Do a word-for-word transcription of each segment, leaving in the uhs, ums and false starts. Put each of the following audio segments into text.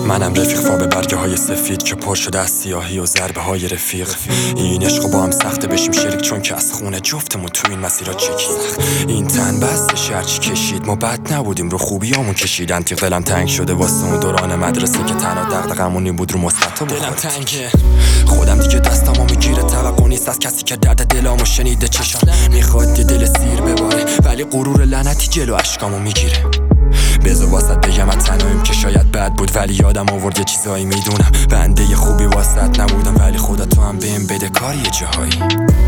منم رفیق فا برگه های سفید که پر شده از سیاهی و ضربه های رفیق. این عشق با هم سخته بشیم شریک، چون که از خونه جفتمون تو این مسیرها چکید. این تن بستش هرچی کشید، ما بد نبودیم رو خوبیامون کشیدن. تیغ دلم تنگ شده واسه اون دوران مدرسه که تنها دغدغه‌مون این بود رو مثبتا بخورد. دلم تنگه خودم دیگه دستامو میگیره، توقع نیست از کسی که درد دلامو شنیده چشم. میخواد یه دل سیر بباره ولی غرور لعنتی جلو اشکامو میگیره. بذار واسط بگم از تنهاییم که شاید بد بود، ولی یادم آورد یه چیزایی میدونم. بنده یه خوبی واسط نبودم، ولی خدا تو هم بهم بده کاری یه جاهایی.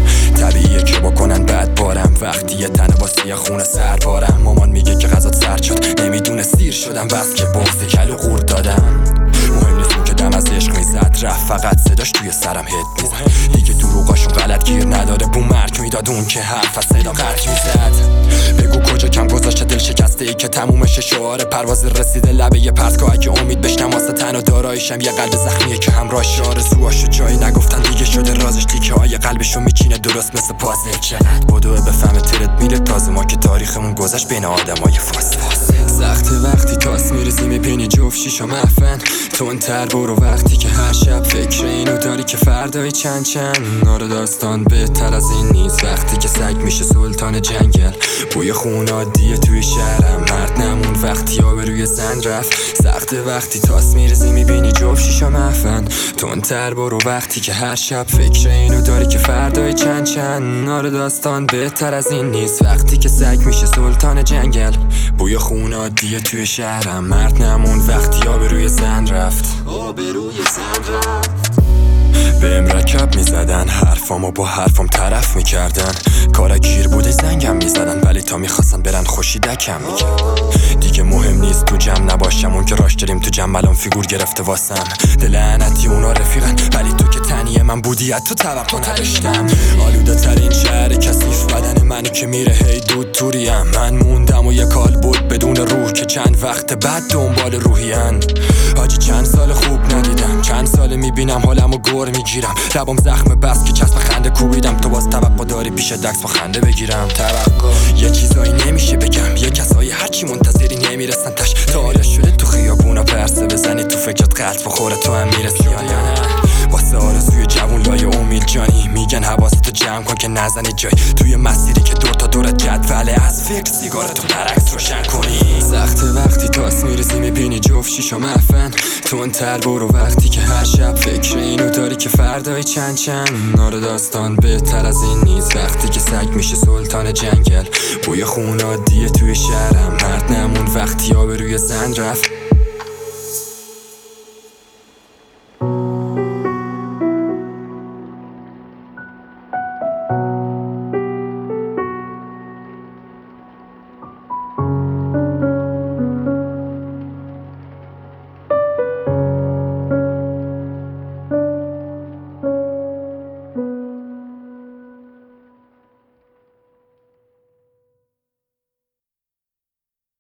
طبیعیه که بکنن بد بارم وقتی یه تنه واسه یه خونه سر بارم. مامان میگه که غذات سرد شد، نمیدونه سیر شدم بس که بغض کلو قورت دادم. مهم نیست که دم از عشق میزد رفت، فقط صداش توی سرم هد میزد. دیگه دروغاشون غلط گیر نداره، بو مرگ میداد اون که حرف از صدا قطع میزد. بگو کجا کم گذاشته دل شکسته ای که تمومش شعار پرواز رسیده لبه یه پرتگاه. اگه امید بشنم واسه تن و دارایشم یه قلب زخمیه که همراهش آرزوهاشو جایی نگفتن دیگه شده رازش. تیکه های قلبشو میچینه درست مثل پازل. چقدر بدوه بفهمه ترد میره تازه، ما که تاریخمون گذشت بین آدمای فاسد. سخت وقتی تاس میرسی میبینی جفت شیشا محفن تندتر برو وقتی که هر شب فکر اینو داری که فردای چند چند. نار داستان بهتر از این نیست وقتی که سگ میشه سلطان جنگل. بوی خون عادیه توی شهرم، مرد نمون وقتی آبروی زن رفت. سخت وقتی تاس میرسی میبینی جفت شیشا محفن تندتر برو وقتی که هر شب فکر اینو داری که فردای چند چند. نار داستان بهتر از این نیست وقتی که سگ میشه سلطان جنگل. بوی خون عادیه توی شهرم، مرد نمون وقتی آبروی زن رفت. آبروی زن رفت. بهم رکب میزدن، حرفامو با حرفام طرف میکردن. کارا گیر بوده زنگم میزدن، ولی تا میخواستن برن خوشی دکم میکردن. دیگه مهم نیست تو جمع نباشم، اون که راش داریم تو جمع الان فیگور گرفته واسم. دل لعنتی اونا رفیقن ولی تو که تنیه من بودی از تو توقع نداشتم. آلوده ترین شهر کثیف بدن منی که میره هی دود توریم. من موندم و یه کال بود بدون روح که چند وقت بعد دنبال روحین. حاجی چند سال خوب ندیدم، چند سال میبینم حالمو گور میگیرم. لبام زخم بس که چسب خنده کوبیدم، تو باز توقع داری پیش دکس با خنده بگیرم. توقع یه چیزایی نمیشه بگم، یه کسایی هرچی منتظری نمیرسن تش. تا حالا شده تو خیابونا پرسه بزنی تو فکرت قلب بخوره تو هم میرسی یا نه؟ واسه آرزوی جوون لای امید جانی میگن حواستو جمع کن که نزنی جای توی مسیری که دور تا دورت جدوله. از فکر سیگارتو برعکس روشن کنی. سخت وقتی تاس میرسی میبینی جفت شیشا محفن تندتر برو وقتی که هر شب فکر اینو داری که فردای چند چند. نار داستان بهتر از این نیست وقتی که سگ میشه سلطان جنگل. بوی خون عادیه توی شهرم، مرد نمون وقتی آبروی زن رفت.